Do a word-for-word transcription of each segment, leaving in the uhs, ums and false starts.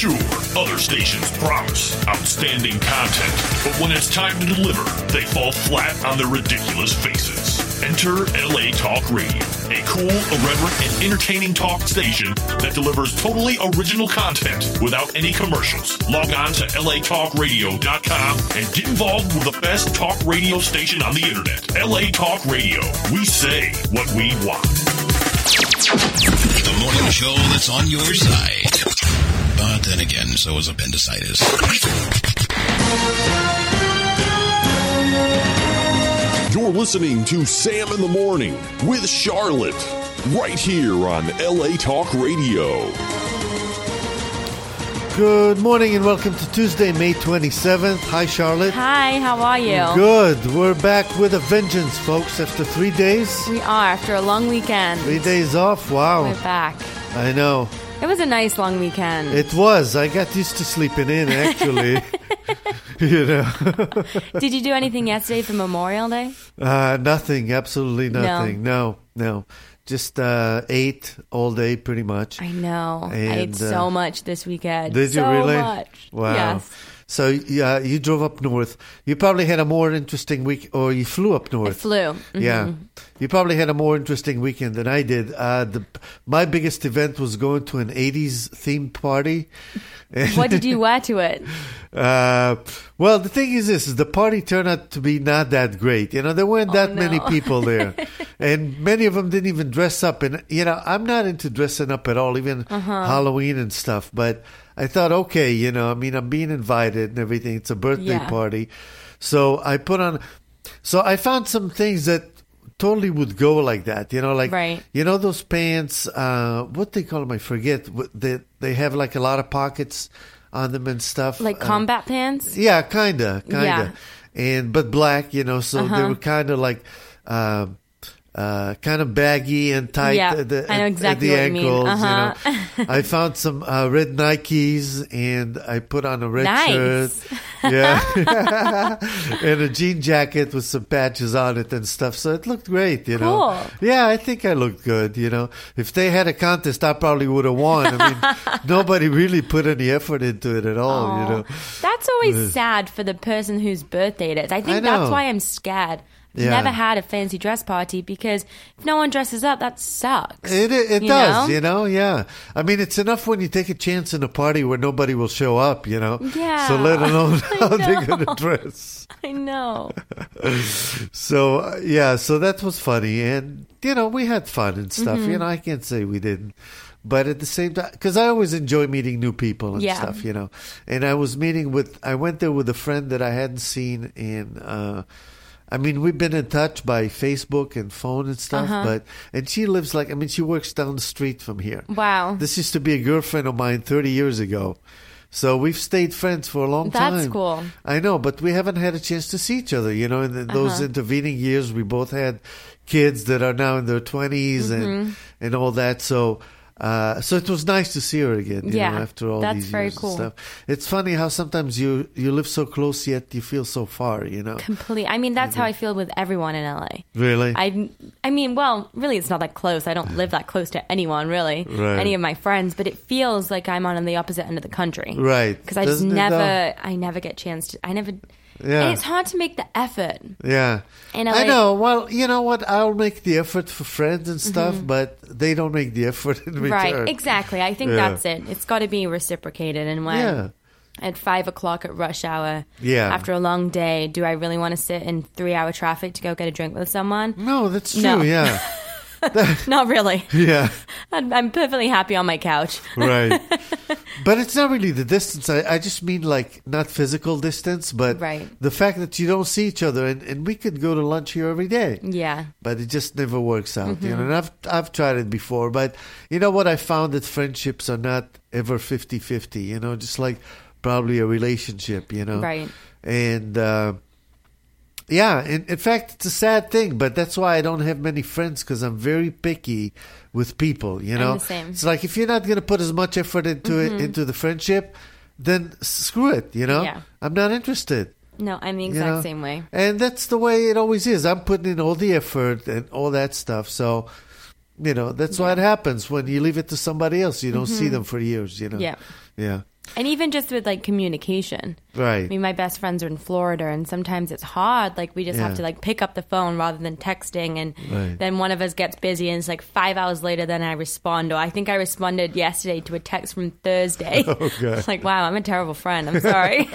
Sure, other stations promise outstanding content, but when it's time to deliver, they fall flat on their ridiculous faces. Enter L A Talk Radio, a cool, irreverent, and entertaining talk station that delivers totally original content without any commercials. Log on to L A talk radio dot com and get involved with the best talk radio station on the internet. L A Talk Radio. We say what we want. The morning show that's on your side. But then again, so is appendicitis. You're listening to Sam in the Morning with Charlotte, right here on L A Talk Radio. Good morning and welcome to Tuesday, May twenty-seventh. Hi, Charlotte. Hi, how are you? Good. We're back with a vengeance, folks, after three days. We are, after a long weekend. Three days off. Wow. We're back. I know. It was a nice long weekend. It was. I got used to sleeping in, actually. You know. Did you do anything yesterday for Memorial Day? Uh, nothing. Absolutely nothing. No, no. no. Just uh, ate all day, pretty much. I know. And, I ate uh, so much this weekend. Did you so really? Much. Wow. Yes. So yeah, you drove up north. You probably had a more interesting week, or you flew up north. I flew. Mm-hmm. Yeah. You probably had a more interesting weekend than I did. Uh, the, my biggest event was going to an eighties themed party. What did you wear to it? Uh, well, the thing is this, is the party turned out to be not that great. You know, there weren't that oh, no. many people there. And many of them didn't even dress up. And, you know, I'm not into dressing up at all, even uh-huh. Halloween and stuff. But I thought, okay, you know, I mean, I'm being invited and everything. It's a birthday yeah. party. So I put on, so I found some things that totally would go like that, you know, like, right. you know, those pants, uh, what they call them, I forget, they, they have like a lot of pockets on them and stuff. Like combat uh, pants? Yeah, kind of, kind of. Yeah. And, but black, you know, so uh-huh. they were kind of like, uh, Uh, kind of baggy and tight yeah, at the, I know exactly at the what ankles. You, mean. Uh-huh. you know. I found some uh, red Nikes and I put on a red nice. shirt. Yeah. And a jean jacket with some patches on it and stuff. So it looked great, you know. Cool. Yeah, I think I looked good, you know. If they had a contest, I probably would have won. I mean, nobody really put any effort into it at all, Aww. you know. That's always sad for the person whose birthday it is. I think I that's why I'm scared. Yeah. Never had a fancy dress party because if no one dresses up, that sucks. It it, it you does, know? you know, yeah. I mean, it's enough when you take a chance in a party where nobody will show up, you know. Yeah. So let alone how they're going to dress. I know. So, uh, yeah, so that was funny. And, you know, we had fun and stuff. Mm-hmm. You know, I can't say we didn't. But at the same time, because I always enjoy meeting new people and yeah. stuff, you know. And I was meeting with, I went there with a friend that I hadn't seen in, uh, I mean, we've been in touch by Facebook and phone and stuff, uh-huh. but, and she lives like, I mean, she works down the street from here. Wow. This used to be a girlfriend of mine thirty years ago. So we've stayed friends for a long That's time. That's cool. I know, but we haven't had a chance to see each other, you know, in the, those uh-huh. intervening years, we both had kids that are now in their twenties mm-hmm. and, and all that. So, Uh, so it was nice to see her again, you yeah, know, after all that's these very years cool. and stuff. It's funny how sometimes you, you live so close yet you feel so far, you know. Complete. I mean, that's mm-hmm. how I feel with everyone in L A. Really? I I mean, well, really, it's not that close. I don't live that close to anyone, really. Right. Any of my friends, but it feels like I'm on the opposite end of the country. Right. Because I just Doesn't never, I never get chance to, I never... Yeah. And it's hard to make the effort. Yeah. And I know. Well, you know what? I'll make the effort for friends and stuff, mm-hmm. but they don't make the effort in return. Right. Exactly. I think yeah. that's it. It's got to be reciprocated. And when yeah. at five o'clock at rush hour, yeah. after a long day, do I really want to sit in three-hour traffic to go get a drink with someone? No, that's true. No. Yeah. Not really. Yeah. I'm, I'm perfectly happy on my couch. Right. But it's not really the distance. I, I just mean like not physical distance, but right. the fact that you don't see each other. And, and we could go to lunch here every day. Yeah. But it just never works out. Mm-hmm. You know, and I've, I've tried it before. But you know what? I found that friendships are not ever fifty-fifty, you know, just like probably a relationship, you know. Right. And... Uh, Yeah, in, in fact, it's a sad thing, but that's why I don't have many friends because I'm very picky with people, you know? I'm the same. It's like if you're not going to put as much effort into mm-hmm. it, into the friendship, then screw it, you know? Yeah. I'm not interested. No, I'm the exact you know? same way. And that's the way it always is. I'm putting in all the effort and all that stuff, so... You know, that's yeah. why it happens when you leave it to somebody else. You don't mm-hmm. see them for years, you know? Yeah. Yeah. And even just with like communication. Right. I mean, my best friends are in Florida, and sometimes it's hard. Like, we just Yeah. have to like pick up the phone rather than texting. And Right. then one of us gets busy, and it's like five hours later, then I respond. Or I think I responded yesterday to a text from Thursday. Okay. It's like, wow, I'm a terrible friend. I'm sorry.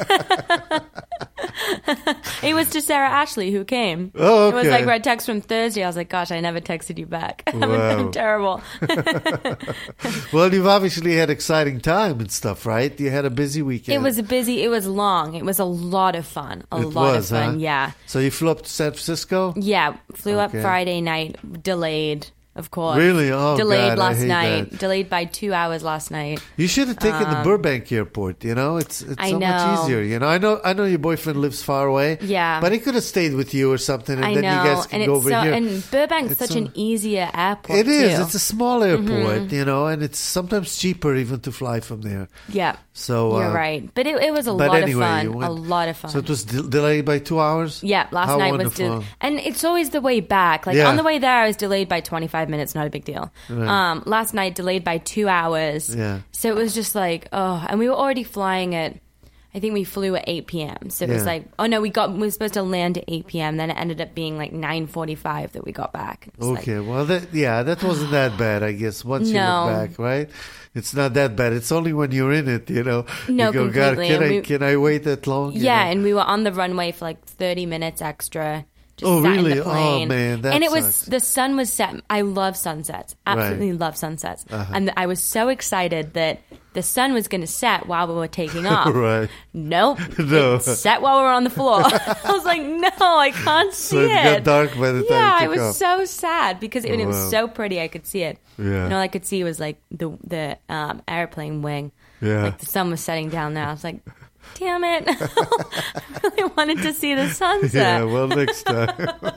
It was to Sarah Ashley who came. Oh, It was okay. like read text from Thursday. I was like, gosh, I never texted you back. I'm, Wow. I'm terrible. Well, you've obviously had exciting time and stuff, right? You had a busy weekend. It was a busy. It was long. It was a lot of fun. A It lot was, of fun. huh? Yeah, So you flew up to San Francisco? yeah. Flew up Okay. Friday night. Delayed, of course. Really? Oh, delayed God, I last hate night. that. Delayed by two hours last night. You should have taken the Burbank airport. You know, it's it's Um, I so much know. easier. You know, I know I know your boyfriend lives far away. Yeah. but he could have stayed with you or something, and I then know, you guys can and go it's over so. here. And Burbank's It's such so- an easier airport. It is. too. It's a small airport, you know, and it's sometimes cheaper even to fly from there. Yeah. So You're uh, right, but it, it was a but lot anyway, of you fun. went- A lot of fun. So it was de- delayed by two hours. Yeah, last How night wonderful. was, de- and it's always the way back. Like Yeah. on the way there, I was delayed by twenty-five minutes. Not a big deal. Um, last night, delayed by two hours. Yeah. So it was just like, oh, and we were already flying at. I think we flew at eight p.m. So it was Yeah. like, oh no, we got we were supposed to land at eight p.m. Then it ended up being like nine forty-five that we got back. It's like, Okay, well, that, yeah, that wasn't that bad, I guess. Once you No. look back, right? It's not that bad. It's only when you're in it, you know. No, you go, God, completely. can And I we- can I wait that long? You yeah, know? and we were on the runway for like thirty minutes extra. Just Oh, sat in really? the Oh, plane. man, that and it was sucks. the sun was set. I love sunsets. Absolutely love sunsets. Uh-huh. And I was so excited that the sun was going to set while we were taking off. Right. Nope. No. It set while we were on the floor. I was like, no, I can't see So it it. got dark by the time yeah, you I took was off. so sad because it, it was Wow. so pretty. I could see it. Yeah. And all I could see was like the the um, airplane wing. Yeah. Like the sun was setting down there. I was like, damn it. I really wanted to see the sunset. Yeah, well, next time.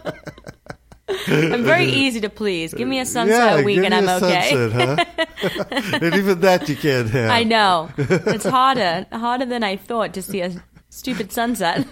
I'm very easy to please. Give me a sunset yeah, a week give and me I'm a okay. sunset, huh? And even that you can't have. I know. It's harder. Harder than I thought to see a stupid sunset.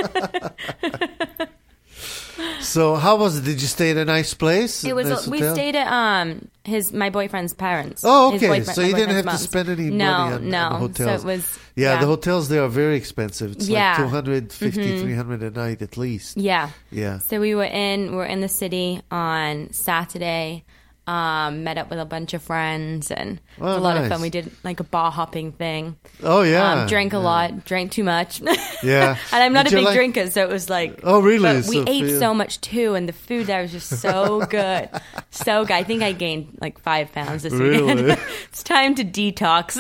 So how was it? Did you stay at a nice place? It A was nice we hotel? stayed at um his my boyfriend's parents. Oh, His okay. boyfriend- So my you didn't boyfriend's have to mom's. spend any no, money on, no. on the hotels. So it was yeah, yeah, the hotels there are very expensive. It's Yeah. like two hundred fifty, Mm-hmm. three hundred a night at least. Yeah. Yeah. So we were in we were in the city on Saturday. Um, met up with a bunch of friends and it was Oh, a lot nice. of fun. We did like a bar hopping thing. Oh, yeah. Um, drank a Yeah. lot, drank too much. Yeah. And I'm not Did a you big like- drinker, so it was like. Oh, really? But we So ate for you- so much too, and the food there was just so good. So good. I think I gained like five pounds this weekend. Really? It's time to detox.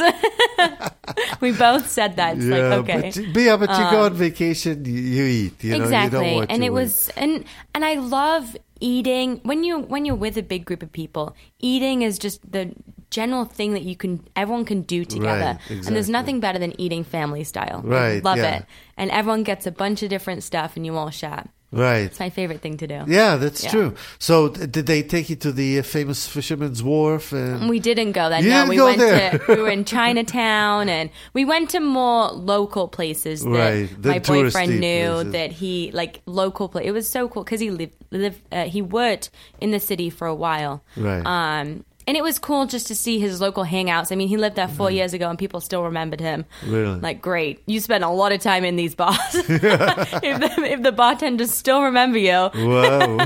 We both said that. It's Yeah, like, okay. Um, but, you- but yeah, but you go on vacation, you, you eat. You know, exactly. you don't watch and your it weight. was and and I love eating when you when you're with a big group of people. Eating is just the general thing that you can everyone can do together. Right, And there's exactly. nothing better than eating family style. I Right, love yeah. it. And everyone gets a bunch of different stuff and you all share. Right. It's my favorite thing to do. Yeah, that's Yeah. true. So th- did they take you to the uh, famous Fisherman's Wharf? And We didn't go there. You no, didn't we go went there. to we were in Chinatown and we went to more local places that Right, the my boyfriend touristy knew places. that he like local place. It was so cool because he lived lived uh, he worked in the city for a while. Right. Um and it was cool just to see his local hangouts. I mean, he lived there four years ago, and people still remembered him. Really? Like, great! You spent a lot of time in these bars. if, the, if the bartenders still remember you, Wow.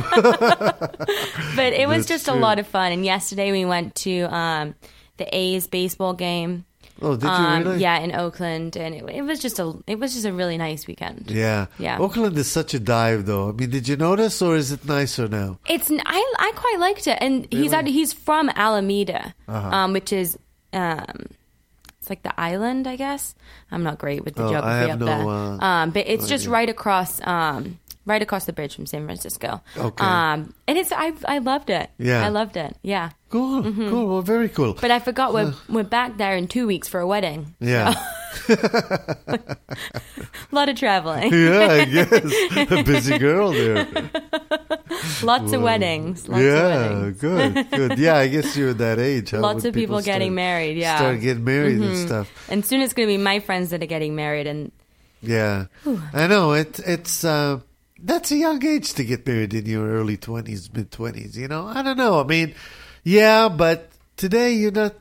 but it was That's just a true. lot of fun. And yesterday we went to um, the A's baseball game. Oh, did you Um, really? Yeah, in Oakland, and it, it was just a it was just a really nice weekend. Yeah. Yeah. Oakland is such a dive, though. I mean, did you notice, or is it nicer now? It's n- I I quite liked it, and he's out, he's from Alameda, Uh-huh. um, which is um, it's like the island, I guess. I'm not great with the Oh, I geography have up no, there, uh, um, but it's just idea. right across um, right across the bridge from San Francisco. Okay. um, and it's I I loved it. Yeah. I loved it. Yeah, Cool. Cool. Well, very cool. but I forgot we're we're back there in two weeks for a wedding. Yeah. A lot of traveling, Yeah, I guess. A busy girl there. lots of weddings, lots of yeah, weddings. good, good. Yeah, I guess you're that age. Huh, Lots when of people getting start- married, yeah. Start getting married and Mhm. stuff. And soon it's going to be my friends that are getting married, and Yeah, I know. It, it's uh, that's a young age to get married in your early twenties, mid twenties. You know, I don't know. I mean, yeah, but today you're not.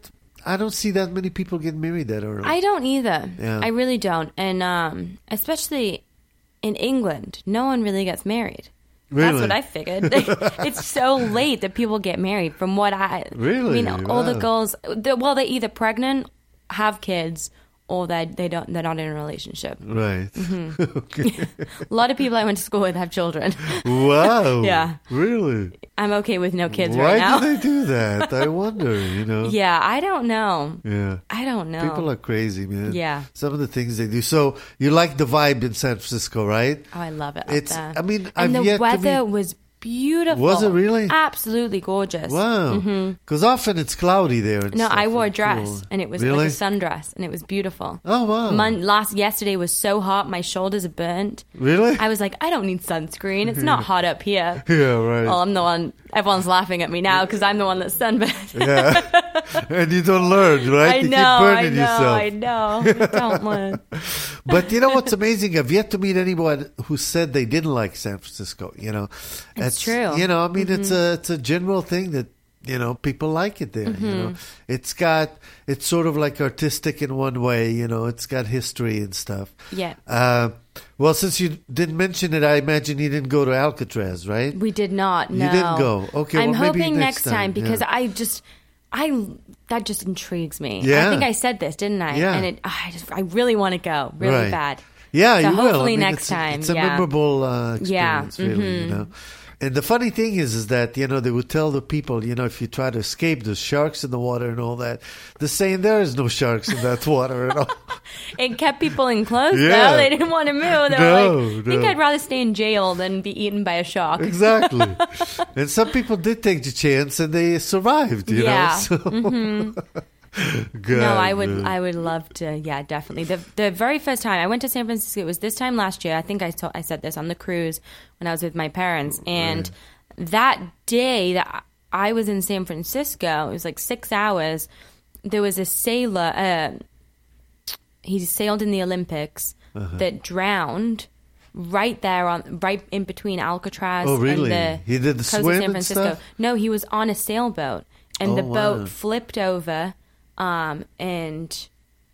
I don't see that many people get married that early. I don't either. Yeah. I really don't. And um, especially in England, no one really gets married. Really? That's what I figured. It's so late that people get married. From what I Really? I mean, all the Wow. girls, they're, well, they're either pregnant, have kids, or they they don't they're not in a relationship. Right. Mm-hmm. Okay. A lot of people I went to school with have children. Wow. Yeah. Really? I'm okay with no kids Why right now. do they do that? I wonder, you know. Yeah, I don't know. Yeah. I don't know. People are crazy, man. Yeah. Some of the things they do. So you like the vibe in San Francisco, right? Oh, I love it. Up It's. there. I mean, and I've the yet weather to meet. was beautiful. Was it really? Absolutely gorgeous. Wow. Because often it's cloudy there. And No, stuff I wore a and dress, cool. and it was really? like a sundress, and it was beautiful. Oh wow. Mon- last yesterday was so hot, my shoulders are burnt. Really? I was like, I don't need sunscreen. It's not hot up here. Yeah, right. Well, I'm the one. Everyone's laughing at me now because I'm the one that's sunburned. Yeah. And you don't learn, right? I you know, keep I burning know, yourself. I know. I don't learn. But you know what's amazing? I've yet to meet anyone who said they didn't like San Francisco. You know, It's true. You know, I mean, it's a it's a general thing that you know people like it there. You know, it's got it's sort of like artistic in one way. You know, it's got history and stuff. Yeah. Uh, well, since you didn't mention it, I imagine you didn't go to Alcatraz, right? We did not. No, You didn't go. Okay, I'm well, maybe hoping next next time, time, because yeah. I just, I that just intrigues me. Yeah. I think I said this, didn't I? Yeah. And it, I just, I really want to go, really Right. bad. Yeah, So you will. I hopefully mean, next it's a- time, It's a yeah. memorable uh, Yeah, experience, really. You know. And the funny thing is, is that you know they would tell the people, you know, if you try to escape, there's sharks in the water and all that. They're saying there is no sharks in that water at all. It kept people enclosed, Yeah. though. They didn't want to move. They No, were like, I think no. I'd rather stay in jail than be eaten by a shark. Exactly. And some people did take the chance and they survived. You Yeah. Mm-hmm. know. So. God, No, I would, man. I would love to. Yeah, definitely. The the very first time I went to San Francisco, it was this time last year. I think I told, I said this on the cruise when I was with my parents, and that day that I was in San Francisco, it was like six hours. There was a sailor. Uh, he sailed in the Olympics Uh-huh. that drowned right there on right in between Alcatraz Oh, really? and the He did the coast of swim San and Francisco. stuff? No, he was on a sailboat, and Oh, the wow. boat flipped over um, and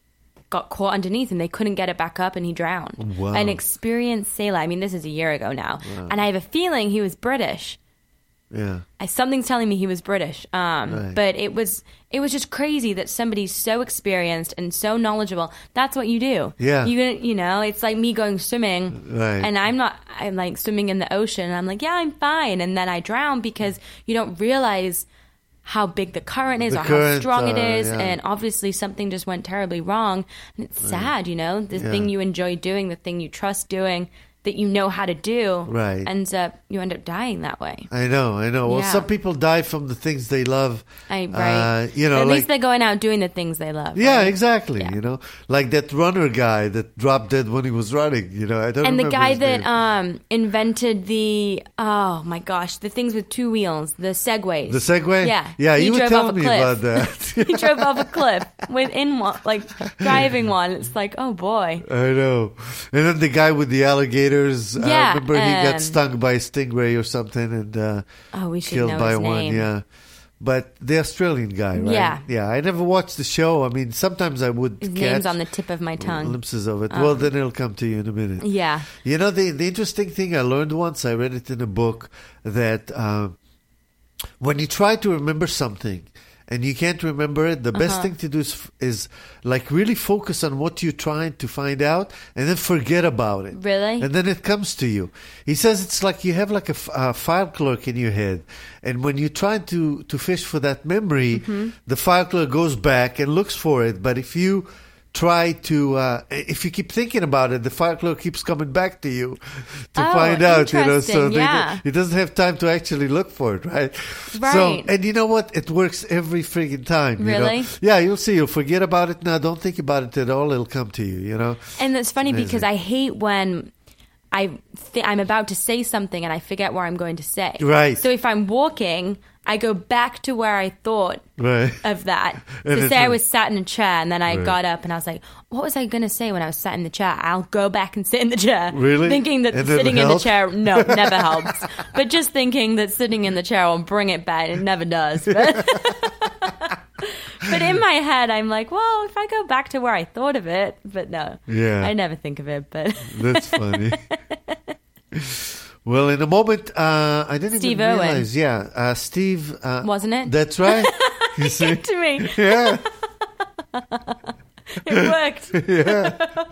got caught underneath, and they couldn't get it back up, and he drowned. Wow. An experienced sailor. I mean, this is a year ago now, and I have a feeling he was British. Yeah. I, something's telling me he was British, um, Right. but it was it was just crazy that somebody so experienced and so knowledgeable. That's what you do. Yeah. you you know, it's like me going swimming, Right. and I'm not. I'm like swimming in the ocean, and I'm like, yeah, I'm fine, and then I drown because you don't realize how big the current is The or how current, strong it uh, is, yeah. and obviously something just went terribly wrong, and it's sad, you know, the Yeah. thing you enjoy doing, the thing you trust doing, that you know how to do, Right. ends up you end up dying that way. I know, I know. Well, Yeah. some people die from the things they love. I, right. Uh, you know, At like, least they're going out doing the things they love. yeah, right? exactly. Yeah. You know, like that runner guy that dropped dead when he was running. You know, I don't. And the remember guy his that name. um, invented the oh my gosh, the things with two wheels, the segways. the Segway. Yeah, yeah. he You were drove telling off a me cliff. about that. He drove off a cliff within one, like driving one. It's like, oh boy. I know. And then the guy with the alligators. I Yeah, remember he got and- stung by a stingray or something and uh, Oh, we should killed know by his one. name. Yeah. But the Australian guy, right? Yeah. Yeah. I never watched the show. I mean, sometimes I would His catch name's on the tip of my tongue. glimpses of it. well, then it'll come to you in a minute. Yeah. You know, the the interesting thing I learned once, I read it in a book, that um, when you try to remember something and you can't remember it, the Uh-huh. best thing to do is, is like really focus on what you're trying to find out and then forget about it. Really? And then it comes to you. He says it's like you have like a, f- a file clerk in your head. And when you try to, to fish for that memory, Mm-hmm. the file clerk goes back and looks for it. But if you try to, uh, if you keep thinking about it, the file clerk keeps coming back to you to Oh, find out, you know, so interesting, they yeah. don't- he doesn't have time to actually look for it, right? So, Right. and you know what? It works every friggin' time. you know? Really? Yeah, you'll see. You'll forget about it now. Don't think about it at all. It'll come to you, you know? And it's funny Amazing. because I hate when I th- I'm about to say something and I forget what I'm going to say. Right. So if I'm walking, I go back to where I thought Right. of that. And So it's say I a- was sat in a chair and then I Right. got up and I was like, what was I going to say when I was sat in the chair? I'll go back and sit in the chair. Really? Thinking that And it sitting in the helped? chair, no, never helps. But just thinking that sitting in the chair will bring it back, it never does. But, but but in my head, I'm like, well, if I go back to where I thought of it, but no, Yeah. I never think of it. But That's funny. Well, in a moment, uh, I didn't Steve even Irwin. realize. Yeah, uh, Steve. Uh, Wasn't it? That's right. You see? Came to me. Yeah. It worked. Yeah.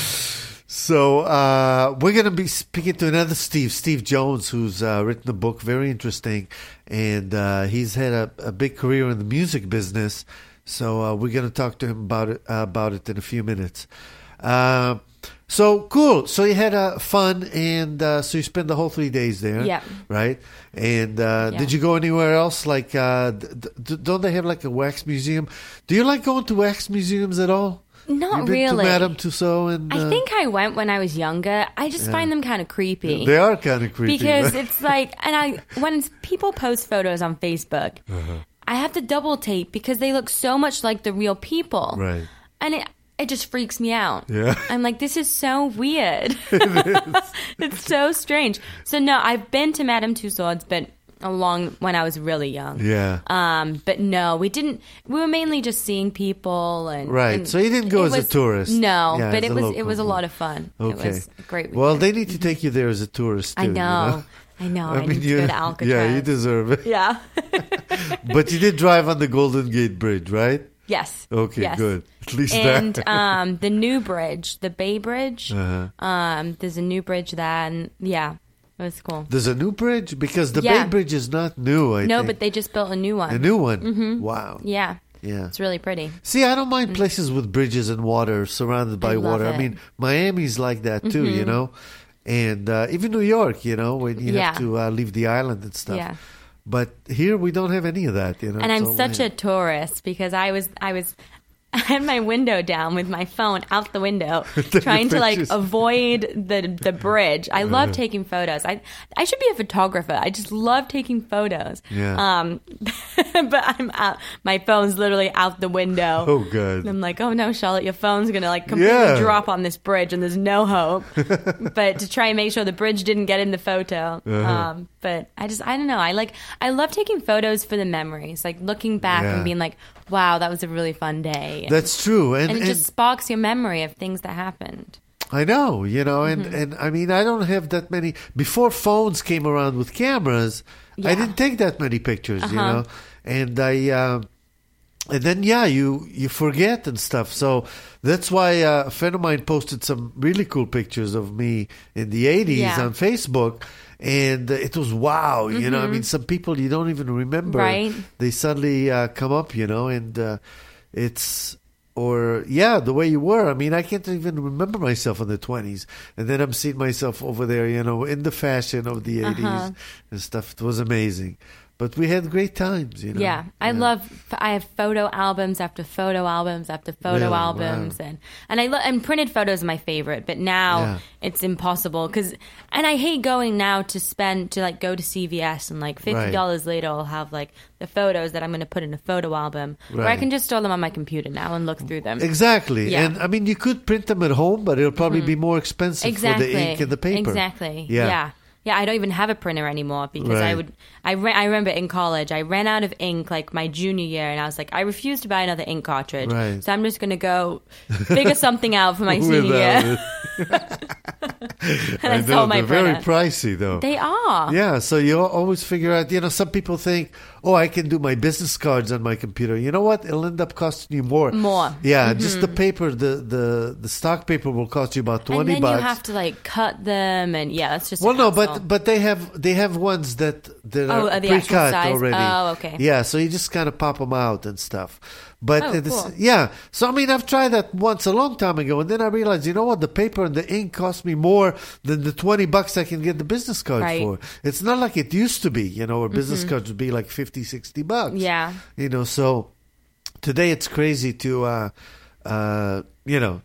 So uh, we're going to be speaking to another Steve, Steve Jones, who's uh, written a book, very interesting, and uh, he's had a, a big career in the music business. So uh, we're going to talk to him about it uh, about it in a few minutes. Uh, so cool. So you had uh, fun, and uh, so you spent the whole three days there, Yeah. right? And uh, Yeah. did you go anywhere else? Like, uh, d- d- don't they have like a wax museum? Do you like going to wax museums at all? Not You've been really. to Madame Tussauds, and I uh, think I went when I was younger. I just find them kind of creepy. they are kind of creepy because right? it's like, and I when people post photos on Facebook, Uh-huh. I have to double tape because they look so much like the real people, Right. And it it just freaks me out. Yeah. I'm like, this is so weird. It's so strange. So no, I've been to Madame Tussauds, but along when I was really young. Yeah. Um, but no, we didn't. We were mainly just seeing people and Right. and So you didn't go it as a was- tourist. No, Yeah, but as it a was local. it was a lot of fun. Okay. It was a great. Well, weekend. they need to take you there as a tourist too. I you know. I know. I, need to go to Alcatraz. Yeah, you deserve it. Yeah. But you did drive on the Golden Gate Bridge, right? Yes. Okay, Yes. good. At least And that. um, the new bridge, the Bay Bridge. Uh-huh. Um, there's a new bridge there, and yeah, it was cool. There's a new bridge because the Yeah. Bay Bridge is not new. I no, think. but they just built a new one. a new one. Mm-hmm. Wow. Yeah. Yeah. It's really pretty. See, I don't mind places with bridges and water, surrounded by I love water. I it. mean, Miami's like that too, you know, and uh, even New York, you know, when you Yeah. have to uh, leave the island and stuff. Yeah. But here we don't have any of that, you know. And it's I'm all such a land. tourist because I was I was I had my window down with my phone out the window, trying to like pictures. avoid the the bridge. I love taking photos. I I should be a photographer. I just love taking photos. Yeah. Um, but I'm out. My phone's literally out the window. Oh, God. And I'm like, oh no, Charlotte, your phone's gonna like completely Yeah. drop on this bridge, and there's no hope. But to try and make sure the bridge didn't get in the photo. Uh-huh. Um, but I just I don't know. I like I love taking photos for the memories, like looking back Yeah. and being like, wow, that was a really fun day. And, That's true, and, and it and just sparks your memory of things that happened. I know, you know, and, Mm-hmm. and I mean, I don't have that many. Before phones came around with cameras, I Yeah. didn't take that many pictures, you Uh-huh. know, and I, uh, and then yeah, you you forget and stuff. So that's why uh, a friend of mine posted some really cool pictures of me in the eighties Yeah. on Facebook. And uh, it was wow, you know. I mean, some people you don't even remember, Right. they suddenly uh, come up, you know, and uh, it's or yeah, the way you were. I mean, I can't even remember myself in the twenties, and then I'm seeing myself over there, you know, in the fashion of the eighties Uh-huh. and stuff. It was amazing, but we had great times, you know. Yeah, I love. I have photo albums after photo albums after photo Really? albums, Wow. and and I lo- and printed photos are my favorite. But now Yeah. it's impossible because, and I hate going now to spend to like go to C V S and like fifty dollars later I'll have like the photos that I'm going to put in a photo album where I Right. can just store them on my computer now and look through them. Exactly, Yeah. and I mean, you could print them at home, but it'll probably be more expensive Exactly. for the ink and the paper. Exactly. Yeah. Yeah. Yeah, I don't even have a printer anymore because I Right. would. I ran, I remember in college, I ran out of ink like my junior year, and I was like, I refuse to buy another ink cartridge. Right. So I'm just going to go figure something out for my senior Without year. it. And I, I know, sold my they're very printer. pricey, though. They are. Yeah, so you always figure out, you know, some people think, oh, I can do my business cards on my computer. You know what? It'll end up costing you more. More. Yeah, just the paper, the, the, the stock paper will cost you about And twenty then bucks. you have to like cut them, and yeah, that's just. a Well, no, hassle. but but they have they have ones that that Oh, are uh, the actual pre-cut size? already. Oh, okay. Yeah, so you just kind of pop them out and stuff. But Oh, at the s- cool. yeah, so I mean, I've tried that once a long time ago, and then I realized, you know what, the paper and the ink cost me more than the twenty bucks I can get the business card Right. for. It's not like it used to be, you know, where business cards would be like fifty, sixty bucks. Yeah. You know, so today it's crazy to, uh, uh, you know,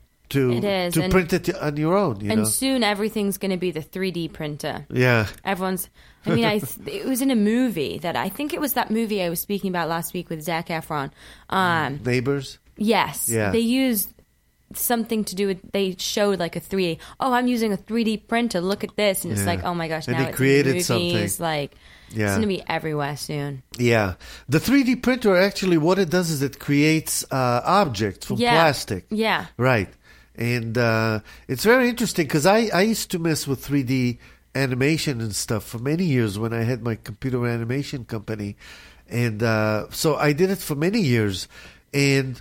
to It is, to and- print it on your own. You and know, soon everything's going to be the three D printer. yeah. Everyone's. I mean, I it was in a movie that I think it was that movie I was speaking about last week with Zac Efron. Um, Neighbors. yes, Yeah. they used something to do with. They showed like a three D. Oh, I'm using a three D printer. Look at this, and it's Yeah. like, oh my gosh, And now they it's created in movies. something. Like, Yeah. It's going to be everywhere soon. Yeah. The three D printer, actually, what it does is it creates uh, objects from Yeah. plastic. Yeah. Right. And uh, it's very interesting because I, I used to mess with three D animation and stuff for many years when I had my computer animation company. And uh, so I did it for many years. And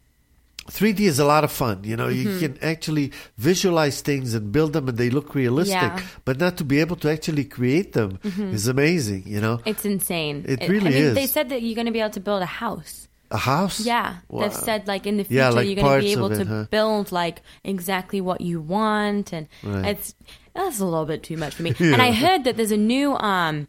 three D is a lot of fun. You know, Mm-hmm. you can actually visualize things and build them and they look realistic. Yeah. But not to be able to actually create them is amazing, you know. It's insane. It really I mean, is. They said that you're going to be able to build a house. A house? Yeah. Wow. They've said, like, in the future, Yeah, like you're going to be parts able of to it, huh? build, like, exactly what you want. And Right. it's that's a little bit too much for me. Yeah. And I heard that there's a new, um,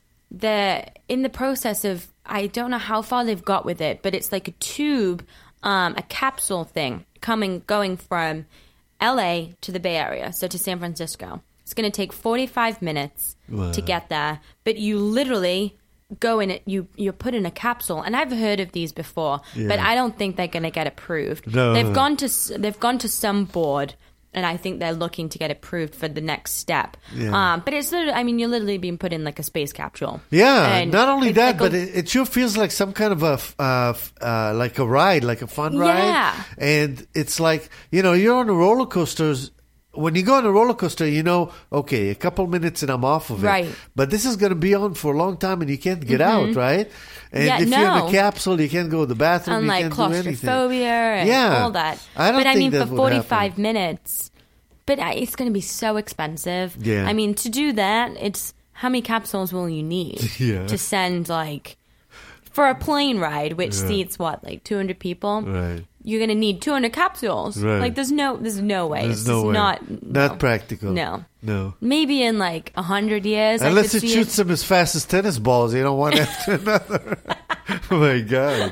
the in the process of, I don't know how far they've got with it, but it's like a tube, um, a capsule thing coming, going from L A to the Bay Area, so to San Francisco. It's going to take forty-five minutes Wow. to get there, but you literally go in it, you you're put in a capsule, and I've heard of these before, Yeah. but I don't think they're going to get approved. No. They've gone to s- they've gone to some board, and I think they're looking to get approved for the next step. Yeah. Um, but it's literally, I mean, you're literally being put in like a space capsule. Yeah, And not only it's that, like but a- it, it sure feels like some kind of a, f- uh, f- uh, like a ride, like a fun ride. Yeah. And it's like, you know, you're on the roller coasters. When you go on a roller coaster, you know, okay, a couple minutes and I'm off of it. Right. But this is going to be on for a long time and you can't get out, right? And Yeah, if you're in no. a capsule, you can't go to the bathroom, And you like can't do anything. claustrophobia and Yeah. all that. I don't but I think mean, that for would happen. forty-five minutes, but I- it's going to be so expensive. Yeah. I mean, to do that, it's how many capsules will you need Yeah. to send like for a plane ride, which seats what, like two hundred people? Right. You're going to need two hundred capsules. Right. Like there's no, there's no way. There's it's no just way. not, Not no. practical. No. No. Maybe in like a hundred years. I Unless could it see shoots them as fast as tennis balls, you know, one after another. Oh my God.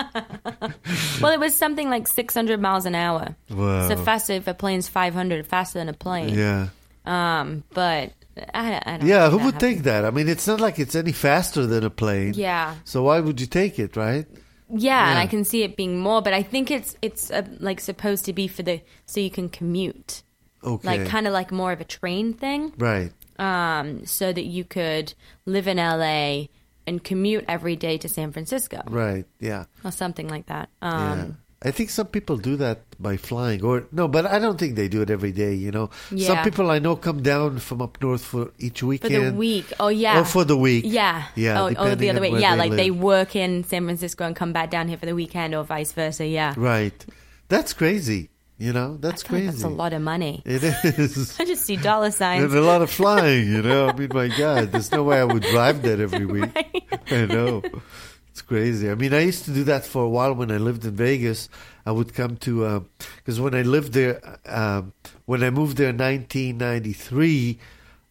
Well, it was something like six hundred miles an hour. Wow. So faster if a plane's five hundred, faster than a plane. Yeah. Um, but I, I don't Yeah, think who that would happens. take that? I mean, it's not like it's any faster than a plane. Yeah. So why would you take it, right? Yeah, and Yeah. I can see it being more, but I think it's it's uh, like supposed to be for the so you can commute, Okay. like kind of like more of a train thing, Right. um, so that you could live in L A and commute every day to San Francisco Right. Yeah. or something like that. Yeah. Um, I think some people do that by flying, or no, but I don't think they do it every day. You know, some Yeah. people I know come down from up north for each For weekend. the week. Oh, yeah. Or for the week. Yeah. Yeah, Oh, oh, the depending other on way. where Yeah, they like they live. work in San Francisco and come back down here for the weekend or vice versa. Yeah. Right. That's crazy. You know, that's I feel like crazy. That's a lot of money. It is. I just see dollar signs. And a lot of flying, you know. I mean, my God, there's no way I would drive that every week. I know. It's crazy. I mean, I used to do that for a while when I lived in Vegas. I would come to, because when I lived there, um, when I moved there in nineteen ninety-three,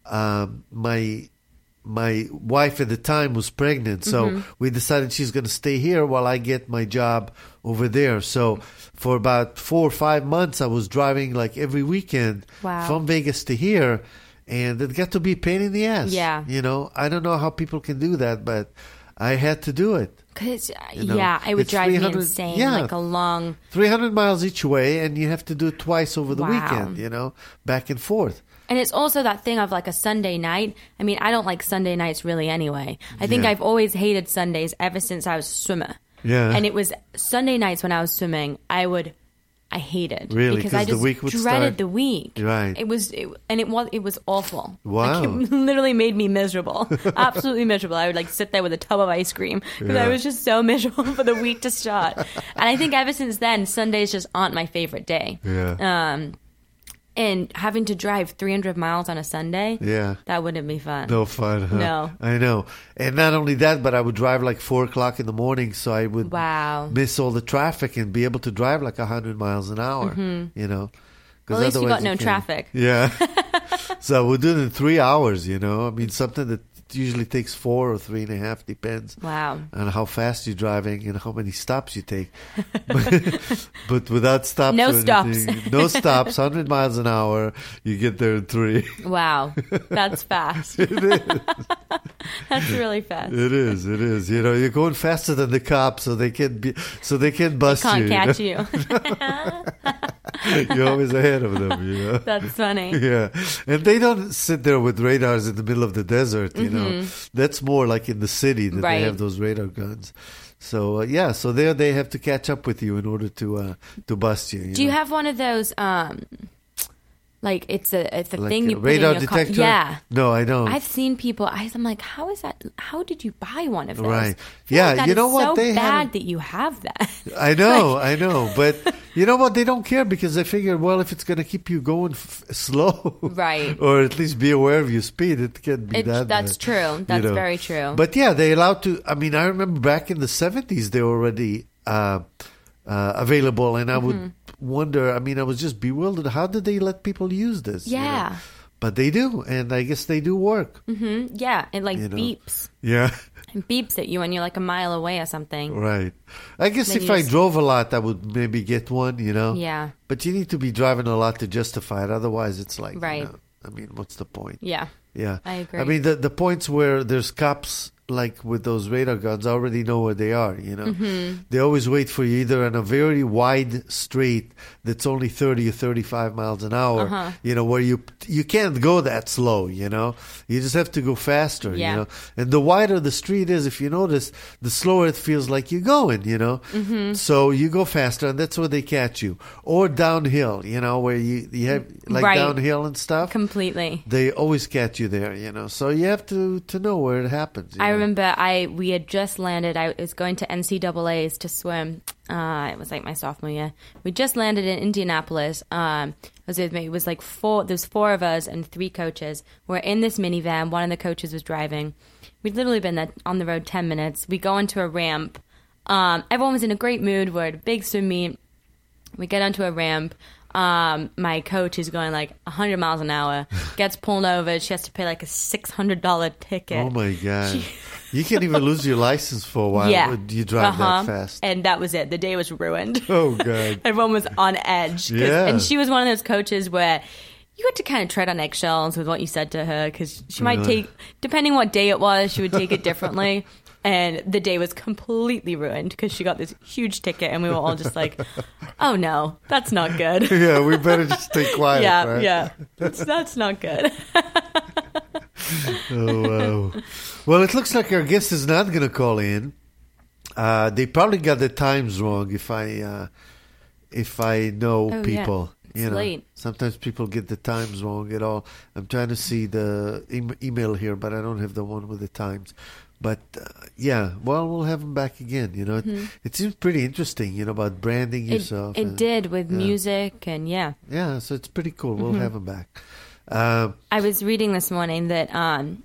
um, my my wife at the time was pregnant. So Mm-hmm. we decided she's going to stay here while I get my job over there. So for about four or five months, I was driving like every weekend Wow. from Vegas to here. And it got to be a pain in the ass. Yeah. You know, I don't know how people can do that, but I had to do it. Cause, You know, yeah, it would it's drive me 300 insane. yeah. Like a long. three hundred miles each way, and you have to do it twice over the Wow. weekend, you know, back and forth. And it's also that thing of like a Sunday night. I mean, I don't like Sunday nights really anyway. I think Yeah. I've always hated Sundays ever since I was a swimmer. Yeah. And it was Sunday nights when I was swimming, I would, I hated. Really? Because 'Cause I the just week would dreaded start- the week. Right. It was, it, and it was, it was awful. Wow. Like, it literally made me miserable. Absolutely miserable. I would like sit there with a tub of ice cream because Yeah. I was just so miserable for the week to start. And I think ever since then, Sundays just aren't my favorite day. Yeah. Um, and having to drive three hundred miles on a Sunday, Yeah. that wouldn't be fun. No fun, huh? No. I know. And not only that, but I would drive like four o'clock in the morning, so I would Wow. miss all the traffic and be able to drive like one hundred miles an hour, you know. 'Cause Well, at least you otherwise got no can't. traffic. Yeah. So we'll do it in three hours, you know. I mean, something that usually takes four or three and a half, depends Wow. on how fast you're driving and how many stops you take. but, but without stops No or stops. anything, no stops, one hundred miles an hour, you get there in three. Wow. That's fast. It is. That's really fast. It is. It is. You know, you're going faster than the cops, so they can be, so they can bust Can't you. catch you. you. You're always ahead of them, you know. That's funny. Yeah, and they don't sit there with radars in the middle of the desert, you mm-hmm. know. That's more like in the city that right. they have those radar guns. So uh, yeah, so there they have to catch up with you in order to uh, to bust you. you Do know? you have one of those? Um, like it's a it's a like thing a you put radar in your car. detector? Yeah. No, I don't. I've seen people. I, I'm like, how is that? How did you buy one of those? Right. I feel Yeah. like that you know is what? So they bad have... that you have that. I know. like... I know. But you know what? They don't care because they figure, well, if it's going to keep you going f- slow, right, or at least be aware of your speed, it can't be it, that. That's bad, true. That's you know. very true. But yeah, they allowed to. I mean, I remember back in the seventies, they were already uh, uh, available, and I mm-hmm. would wonder. I mean, I was just bewildered. How did they let people use this? Yeah. You know? But they do, and I guess they do work. Mm-hmm. Yeah, it like you know? beeps. Yeah. It beeps at you when you're like a mile away or something. Right. I guess then if I just... drove a lot, I would maybe get one, you know? Yeah. But you need to be driving a lot to justify it. Otherwise, it's like, right. You know, I mean, what's the point? Yeah. Yeah. I agree. I mean, the, the points where there's cops, like with those radar guns, I already know where they are, you know? Mm-hmm. They always wait for you either on a very wide street that's only thirty or thirty-five miles an hour, uh-huh. you know, where you you can't go that slow, you know? You just have to go faster, yeah. you know? And the wider the street is, if you notice, the slower it feels like you're going, you know? Mm-hmm. So you go faster, and that's where they catch you. Or downhill, you know, where you, you have, like right. downhill and stuff. Completely. They always catch you there, you know? So you have to, to know where it happens. I know? remember I we had just landed. I was going to N C double A's to swim. Uh, it was like my sophomore year. We just landed in Indianapolis. Um, I was with me. It was like four. There's four of us and three coaches. We're in this minivan. One of the coaches was driving. We'd literally been there on the road ten minutes. We go into a ramp. Um, everyone was in a great mood. We're at a big swim meet. We get onto a ramp. Um, my coach is going like one hundred miles an hour. Gets pulled over. She has to pay like a six hundred dollars ticket. Oh my god! She- You can't even lose your license for a while. Yeah. You drive uh-huh. that fast. And that was it. The day was ruined. Oh, God. Everyone was on edge. Yeah. And she was one of those coaches where you had to kind of tread on eggshells with what you said to her because she might really? take, depending what day it was, she would take it differently. And the day was completely ruined because she got this huge ticket and we were all just like, oh, no, that's not good. Yeah, we better just stay quiet. yeah, right? yeah. That's, that's not good. Oh, wow. Well, it looks like our guest is not going to call in. Uh, they probably got the times wrong. If I, uh, if I know oh, people, yeah. It's you know, late. Sometimes people get the times wrong at all. I'm trying to see the e- email here, but I don't have the one with the times. But uh, yeah, well, we'll have him back again. You know, mm-hmm. it, it seems pretty interesting. You know, about branding yourself. It, it and, did with yeah. music and yeah. Yeah, so it's pretty cool. We'll mm-hmm. have him back. Uh, I was reading this morning that um,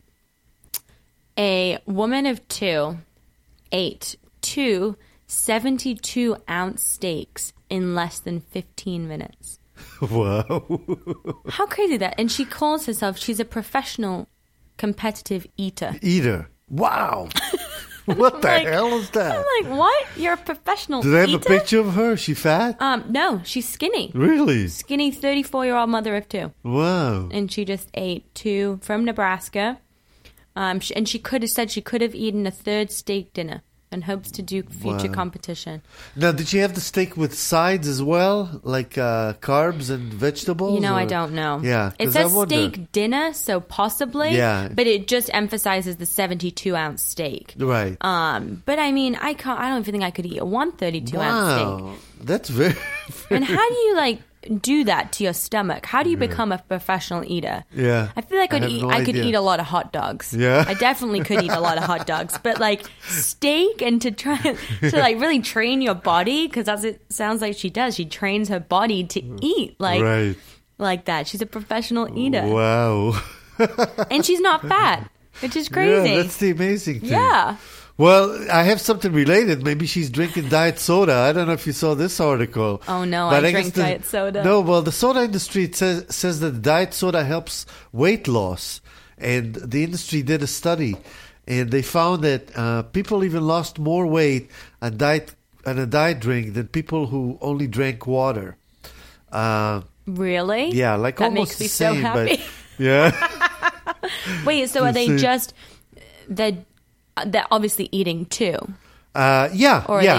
a woman of two ate two seventy-two ounce steaks in less than fifteen minutes. Wow. How crazy that. And she calls herself, she's a professional competitive eater. Eater. Wow. What the like, hell is that? I'm like, what? You're a professional Do they have eater? a picture of her? Is she fat? Um, no, she's skinny. Really? Skinny thirty-four-year-old mother of two. Wow. And she just ate two from Nebraska. Um, she, and she could have said she could have eaten a third steak dinner and hopes to do future Wow. competition. Now, did she have the steak with sides as well? Like uh, carbs and vegetables? You know, or? I don't know. Yeah. It 'cause I says wonder. steak dinner, so possibly. Yeah. But it just emphasizes the seventy-two ounce steak. Right. Um, but I mean, I can't. I don't even think I could eat a one thirty-two ounce Wow. steak. That's very, very... And how do you like do that to your stomach? How do you become a professional eater? Yeah. I feel like I I'd have eat, no I could idea. eat a lot of hot dogs. Yeah. I definitely could eat a lot of hot dogs. But like steak and to try to like really train your body, because that's it sounds like she does. She trains her body to eat like Right. like that. She's a professional eater. Wow. And she's not fat, which is crazy. Yeah, that's the amazing thing. Yeah. Well, I have something related. Maybe she's drinking diet soda. I don't know if you saw this article. Oh, no, But I guess drink the- diet soda. No, well, the soda industry says, says that diet soda helps weight loss. And the industry did a study. And they found that uh, people even lost more weight on, diet, on a diet drink than people who only drank water. Uh, Really? yeah, like that almost makes me the so same. happy. But, yeah. Wait, so are they See. just they're they're obviously eating too? Uh, yeah, Or are yeah. they-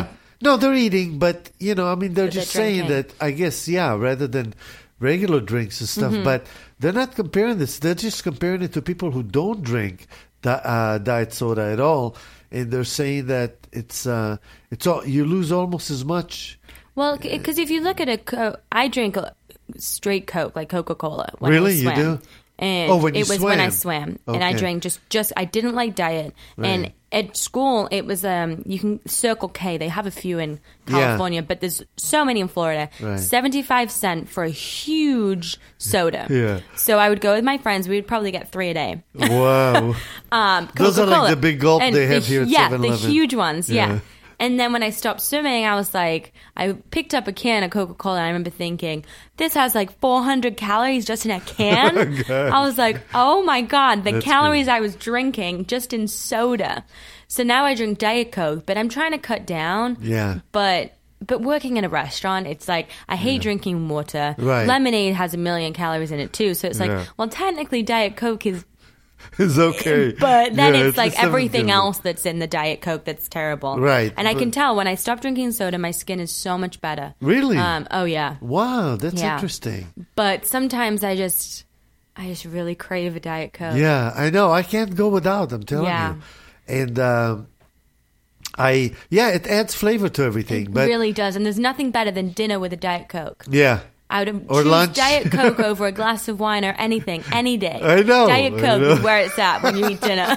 No, they're eating, but, you know, I mean, they're But just they're saying drinking. that, I guess, yeah, rather than regular drinks and stuff. Mm-hmm. But they're not comparing this. They're just comparing it to people who don't drink di- uh, diet soda at all. And they're saying that it's, uh, it's all, you lose almost as much. Well, because if you look at a Coke, I drink a straight Coke, like Coca-Cola. When Really? I You swam. do? And Oh, when you it was when I swam. swam, and I Okay. drank just, just I didn't like diet. Right. And at school, it was um you can Circle K. They have a few in California, but there's so many in Florida. Right. Seventy-five cent for a huge soda. Yeah. So I would go with my friends. We would probably get three a day. Wow. Um, Those are like Coca-Cola. the big gulp And they have the- here at Yeah, seven the eleven. huge ones. Yeah. Yeah. And then when I stopped swimming, I was like, I picked up a can of Coca-Cola, and I remember thinking, this has like four hundred calories just in a can. I was like, oh my God, the That's calories I was drinking just in soda. So now I drink Diet Coke, but I'm trying to cut down. Yeah. But but working in a restaurant, it's like, I hate drinking water. Right. Lemonade has a million calories in it too. So it's like, Yeah. well, technically Diet Coke is It's okay. but then Yeah, it's like the seven everything chemical. else that's in the Diet Coke that's terrible. Right, And I but- can tell when I stop drinking soda, my skin is so much better. Really? Um, oh, yeah. Wow, that's Yeah. interesting. But sometimes I just, I just really crave a Diet Coke. Yeah, I know. I can't go without, I'm telling Yeah. you. And um, I, yeah, it adds flavor to everything. It but really does. And there's nothing better than dinner with a Diet Coke. yeah. I would Or choose lunch. Diet Coke over a glass of wine or anything, any day. I know, Diet I Coke know. is where it's at when you eat dinner.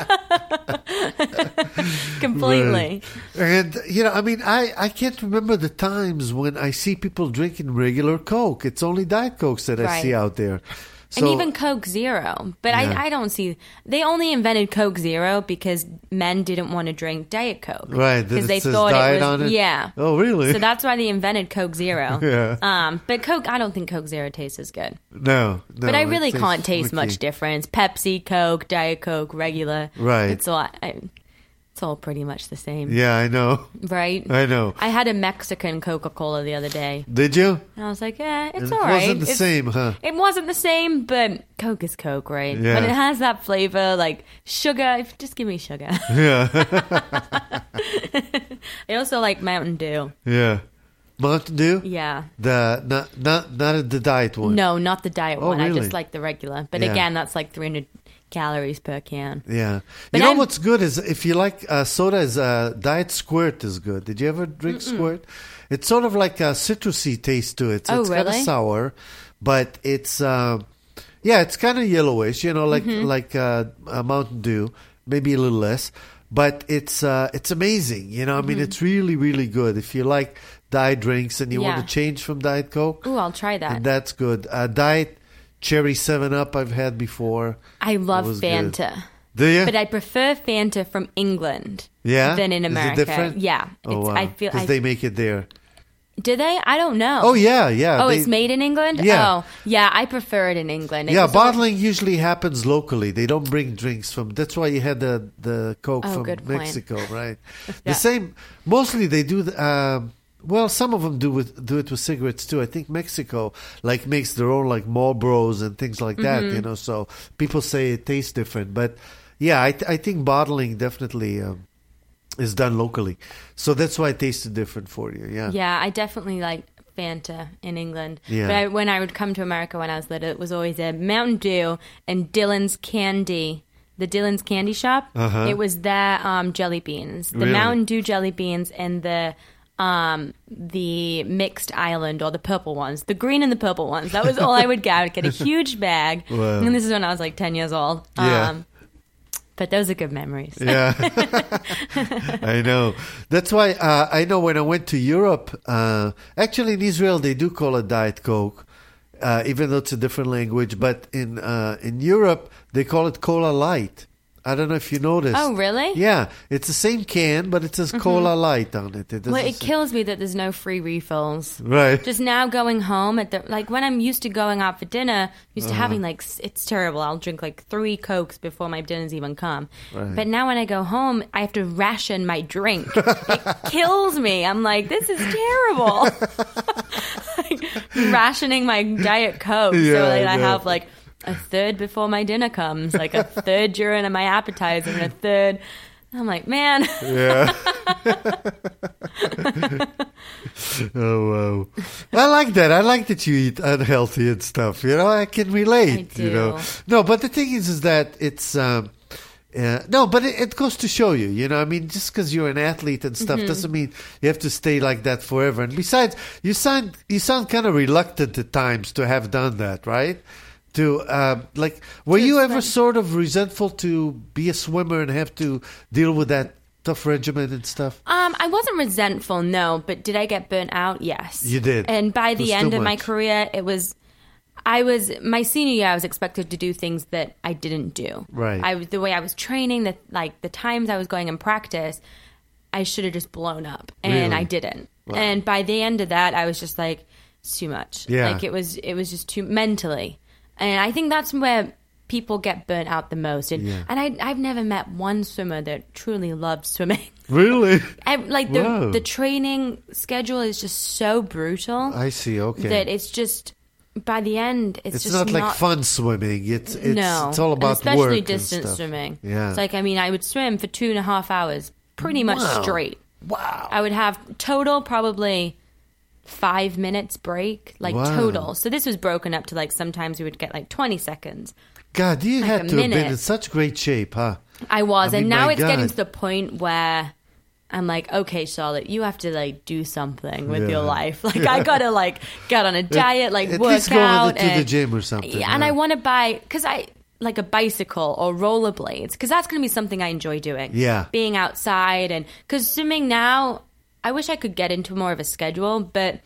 Completely. And, you know, I mean, I, I can't remember the times when I see people drinking regular Coke. It's only Diet Cokes that I Right. see out there. And So- even Coke Zero. But Yeah. I, I don't see... They only invented Coke Zero because men didn't want to drink Diet Coke. Right, that Because it they says thought diet it was... on it? Yeah. Oh, really? So that's why they invented Coke Zero. Yeah. Um, but Coke... I don't think Coke Zero tastes as good. No, no. But I it really tastes can't taste flaky. much difference. Pepsi, Coke, Diet Coke, regular. Right. It's all... I, it's all pretty much the same. Yeah, I know. Right? I know. I had a Mexican Coca-Cola the other day. Did you? And I was like, eh, it's It all right. wasn't the It's- same, huh? It wasn't the same, but Coke is Coke, right? Yeah. When it has that flavor, like sugar, if- just give me sugar. Yeah, I also like Mountain Dew. yeah. Mountain Dew? Yeah. The not not not the diet one. No, not the diet Oh, one. I really? just like the regular. But Yeah. again, that's like three hundred calories per can. Yeah. But you know I'm- what's good is if you like uh, soda, is uh, Diet Squirt is good. Did you ever drink Squirt? It's sort of like a citrusy taste to it. So Oh, it's kind of really? sour, but it's uh, yeah, it's kind of yellowish. You know, like Mm-hmm. like uh, a Mountain Dew, maybe a little less. But it's uh, it's amazing. You know, I Mm-hmm. mean, it's really really good. If you like diet drinks and you Yeah. want to change from Diet Coke, Ooh, I'll try that. and that's good. Uh, Diet Cherry Seven Up I've had before. I love That was good. Fanta. Do you? But I prefer Fanta from England Yeah? than in Is it America. different? Yeah. Oh, It's, wow. I feel Because I, they make it there. Do they? I don't know. Oh, yeah, yeah. Oh, they- it's made in England? Yeah. Oh, yeah, I prefer it in England. It Yeah, was all- bottling usually happens locally. They don't bring drinks from. That's why you had the the Coke Oh, from good point. Mexico, right? Yeah. The same. Mostly they do. The, um, well, some of them do with do it with cigarettes too. I think Mexico like makes their own like Marlboros and things like that. Mm-hmm. You know, so people say it tastes different, but yeah, I th- I think bottling definitely um, is done locally. So that's why it tasted different for you. Yeah. Yeah, I definitely like Fanta in England. Yeah. But I, when I would come to America when I was little, it was always a Mountain Dew and Dylan's Candy. The Dylan's Candy Shop. Uh-huh. It was their um, jelly beans. The Really? Mountain Dew jelly beans and the um, the mixed island or the purple ones. The green and the purple ones. That was all I would get. I would get a huge bag. Wow. And this is when I was like ten years old. Yeah. Um, but those are good memories. Yeah, I know. That's why uh, I know when I went to Europe. Uh, actually, in Israel, they do call it Diet Coke, uh, even though it's a different language. But in uh, in Europe, they call it Cola Light. I don't know if you noticed. Oh, really? Yeah, it's the same can, but it says Cola Light on it. It doesn't Well, it say- kills me that there's no free refills. Right. Just now going home at the like when I'm used to going out for dinner, used to having like s- it's terrible. I'll drink like three Cokes before my dinner's even come. Right. But now when I go home, I have to ration my drink. It kills me. I'm like, this is terrible. Like, rationing my Diet Coke Yeah, so that I I know. have like a third before my dinner comes, like a third during my appetizer, and a third. I'm like, man. Yeah. Oh, wow. I like that. I like that you eat unhealthy and stuff. You know, I can relate. I do. You know, no, but the thing is, is that it's um, uh, no, but it, it goes to show you. You know, I mean, just because you're an athlete and stuff Mm-hmm. doesn't mean you have to stay like that forever. And besides, you sound you sound kind of reluctant at times to have done that, right? To uh, like, were To you ever swim. sort of resentful to be a swimmer and have to deal with that tough regimen and stuff? Um, I wasn't resentful, no, but did I get burnt out? Yes. You did. And by It was the end too of my much. career, it was, I was, my senior year, I was expected to do things that I didn't do. Right. I was, the way I was training, the, like the times I was going in practice, I should have just blown up, and Really? I didn't. Wow. And by the end of that, I was just like, it's too much. Yeah. Like it was, it was just too mentally. And I think that's where people get burnt out the most. And, Yeah. and I, I've never met one swimmer that truly loved swimming. Really? I, like the Whoa. the training schedule is just so brutal I see. Okay. that it's just by the end it's, It's just not like fun swimming. It's it's no, it's all And about especially work distance and stuff. swimming. Yeah. It's like I mean I would swim for two and a half hours, pretty much Wow. straight. Wow. I would have total probably five minutes break, like Wow. total. So this was broken up to like sometimes we would get like twenty seconds. God, you like had a to have been minute. in such great shape, huh? I was, I and mean, now my it's getting God. to the point where I'm like, okay, Charlotte, you have to like do something with your Yeah. life. Like I gotta like get on a diet, like At work least go out, to the and, gym or something. Yeah, and yeah. I want to buy because I like a bicycle or rollerblades because that's gonna be something I enjoy doing. Yeah. being outside and because swimming now, I wish I could get into more of a schedule, but.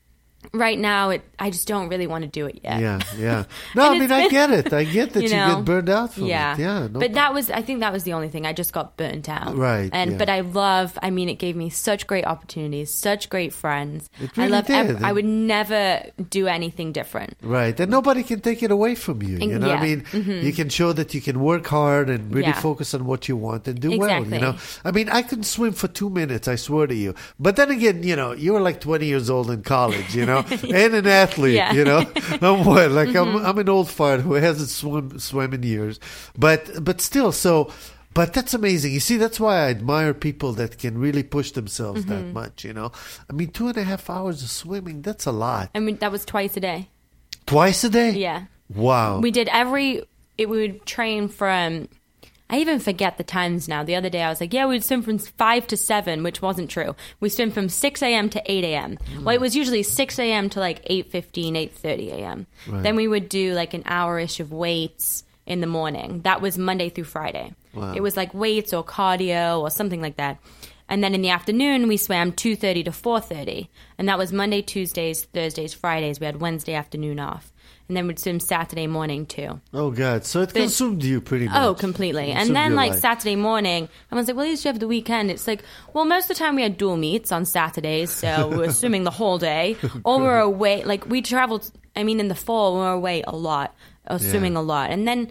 Right now, it I just don't really want to do it yet. Yeah, yeah. No, I And mean, it's I been- get it. I get that you, you know, get burned out from yeah. it. Yeah, no but problem. that was, I think that was the only thing. I just got burnt out. Right, And yeah. but I love. I mean, it gave me such great opportunities, such great friends. It I really love. did. ev- I would never do anything different. Right, and nobody can take it away from you. You And- know, yeah. I mean, you can show that you can work hard and really Yeah. focus on what you want and do well. Exactly. You know, I mean, I couldn't swim for two minutes. I swear to you. But then again, you know, you were like twenty years old in college. You know, and an athlete. Yeah. You know, I'm what? Like I'm, I'm an old fart who hasn't swum swum in years. But but still, so. But that's amazing. You see, that's why I admire people that can really push themselves that much. You know, I mean, two and a half hours of swimming. That's a lot. I mean, that was twice a day. Twice a day? Yeah. Wow. We did every. It we would train from. I even forget the times now. The other day I was like, yeah, we'd swim from five to seven, which wasn't true. We swim from six a.m. to eight a.m. Well, it was usually six a.m. to like eight fifteen, eight thirty a.m. Right. Then we would do like an hour-ish of weights in the morning. That was Monday through Friday. Wow. It was like weights or cardio or something like that. And then in the afternoon, we swam two thirty to four thirty. And that was Monday, Tuesdays, Thursdays, Fridays. We had Wednesday afternoon off. And then we'd swim Saturday morning too. Oh, God. So it But- consumed you pretty much. Oh, completely. Consumed And then, your like, life. Saturday morning, I was like, well, at least you have the weekend. It's like, well, most of the time we had dual meets on Saturdays, so we were swimming the whole day. Or we were away, like, we traveled, I mean, in the fall, we were away a lot, uh, Yeah. swimming a lot. And then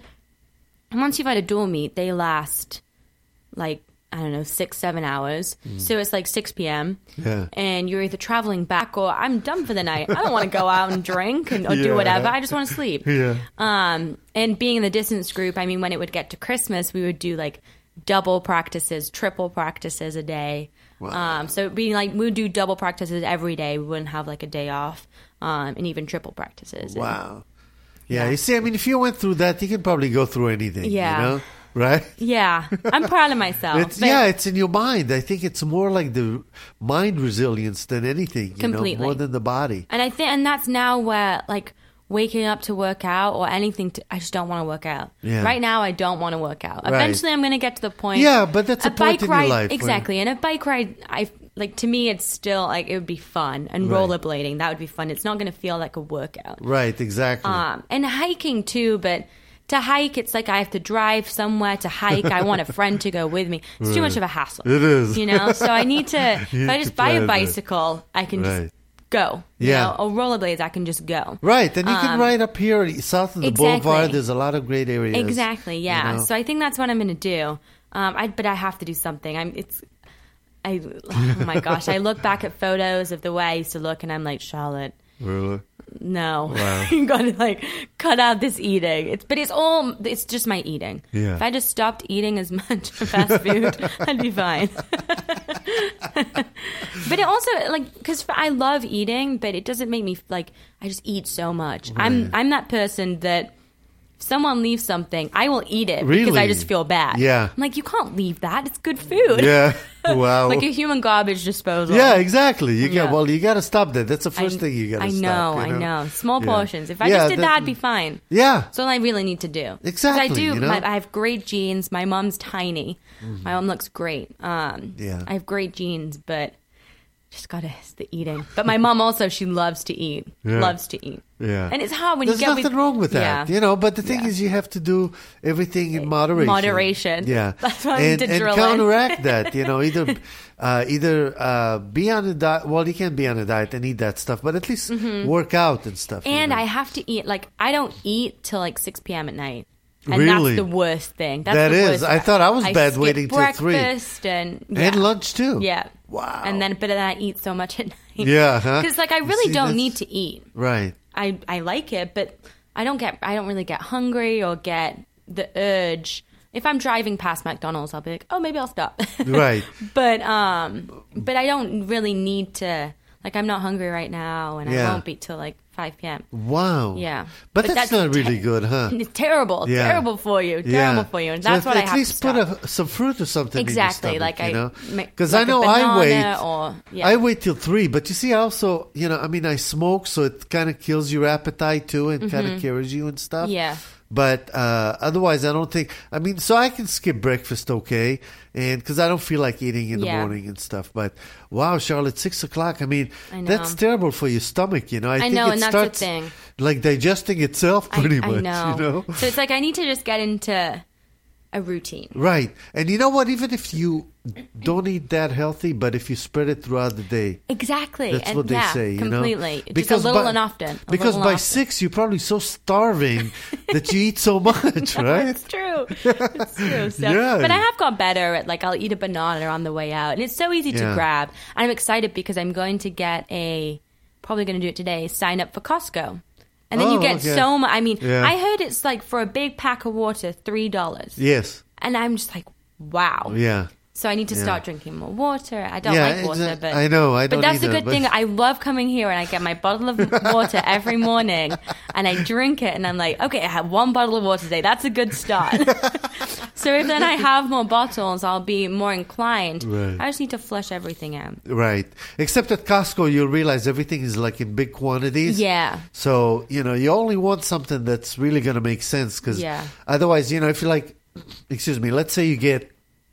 once you've had a dual meet, they last, like, I don't know, six, seven hours. So it's like six p.m. Mm. Yeah. And you're either traveling back or I'm done for the night. I don't want to go out and drink and, or Yeah. do whatever. I just want to sleep. Yeah. Um, and being in the distance group, I mean, when it would get to Christmas, we would do like double practices, triple practices a day. Wow. Um, so it'd be like we would do double practices every day. We wouldn't have like a day off, um, and even triple practices. And- Wow. Yeah, Yeah. you see, I mean, if you went through that, you can probably go through anything. Yeah. You know? Right? yeah, I'm proud of myself. It's, but- yeah, it's in your mind. I think it's more like the mind resilience than anything, you Completely. know, more than the body. And I think, and that's now where like waking up to work out or anything. To, I just don't want to work out. Yeah. Right now, I don't want to work out. Right. Eventually, I'm going to get to the point. Yeah, but that's a point bike in your ride, life where- exactly. And a bike ride, I like to me, it's still like it would be fun. And Right. rollerblading, that would be fun. It's not going to feel like a workout. Right, exactly. Um, and hiking too, but. To hike, it's like I have to drive somewhere to hike. I want a friend to go with me. It's too much of a hassle. It is. You know? So I need to, if You I need just to buy plan a that. bicycle, I can Right. just go. You Yeah. know? Or rollerblades, I can just go. Right, and you can Um, ride up here south of the exactly. boulevard. There's a lot of great areas. Exactly, yeah. you know? So I think that's what I'm going to do. Um, I, but I have to do something. I'm. It's. I. Oh my gosh! I look back at photos of the way I used to look, and I'm like, Charlotte, Really? no, Wow. you got to like cut out this eating. It's. But it's all. It's just my eating. Yeah. If I just stopped eating as much fast food, I'd be fine. But it also, like, because I love eating, but it doesn't make me, like, I just eat so much. Right. I'm I'm that person that if someone leaves something, I will eat it really? because I just feel bad. Yeah. I'm like, you can't leave that. It's good food. Yeah. Wow. Like a human garbage disposal. Yeah, exactly. You Yeah. got well, you got to stop that. That's the first I, thing you got to I stop. know, you know, I know. Small Yeah. portions. If I Yeah, just did that- that, I'd be fine. Yeah. That's all I really need to do. Exactly, 'Cause I do. you know? my, I have great genes. My mom's tiny. Mm-hmm. My mom looks great. Um, Yeah. I have great genes, but just gotta it's the eating. But my mom also, she loves to eat. Yeah. Loves to eat. Yeah. And it's hard when There's you get nothing with, wrong with that, Yeah. you know. But the thing Yeah. is, you have to do everything in moderation. Moderation. Yeah, That's what I and, need to and drill in. counteract that. You know, either uh, either uh, be on a diet. Well, you can't be on a diet and eat that stuff, but at least work out and stuff. you And know. I have to eat, like, I don't eat till like six p.m. at night. And Really? that's the worst thing. That's That the is. worst. I thought I was bad skip waiting till three. breakfast and yeah. and lunch too. Yeah. Wow. And then, but then I eat so much at night. Yeah, huh? Because like I You really see, don't that's- need to eat. Right. I I like it, but I don't get. I don't really get hungry or get the urge. If I'm driving past McDonald's, I'll be like, oh, maybe I'll stop. Right. But um, but I don't really need to. Like I'm not hungry right now, and Yeah. I won't be till like five p.m. Wow. Yeah. But, that's, not really te- good, huh? It's terrible. Yeah. Terrible for you. Terrible Yeah. for you. And So that's at, what I at have least to put stop. a, some fruit or something Exactly. in your Like stomach, I, you know? ma- Because like I know a I banana wait. Or, yeah. I wait till three, but you see, I also, you know, I mean, I smoke, so it kind of kills your appetite too, and kind of carries you and stuff. Mm-hmm. Yeah. But uh, otherwise, I don't think. I mean, so I can skip breakfast, okay, and because I don't feel like eating in the Yeah. morning and stuff. But wow, Charlotte, six o'clock. I mean, I know. that's terrible for your stomach. You know, I, I think know, it and that's the starts thing. like digesting itself pretty I, much. I know. You know, So it's like I need to just get into a routine. right? And you know what? Even if you don't eat that healthy, but if you spread it throughout the day. Exactly. That's and what they yeah, say, you completely. know? Just a little by, and often. A because little by and often. six, you're probably so starving that you eat so much, right? It's true. It's true. So, Yeah. But I have got better at, like, I'll eat a banana on the way out. And it's so easy Yeah. to grab. And I'm excited because I'm going to get a, probably going to do it today, sign up for Costco. And then Oh, you get okay. so much. I mean, Yeah. I heard it's like for a big pack of water, three dollars. Yes. And I'm just like, wow. Yeah. So I need to Yeah. start drinking more water. I don't Yeah, like water, exa- but I know, I but don't that's the either, good but- thing. I love coming here and I get my bottle of water every morning and I drink it and I'm like, okay, I have one bottle of water today. That's a good start. So if then I have more bottles, I'll be more inclined. Right. I just need to flush everything out. Right. Except at Costco, you'll realize everything is like in big quantities. Yeah. So, you know, you only want something that's really going to make sense because Yeah. otherwise, you know, if you like, excuse me, let's say you get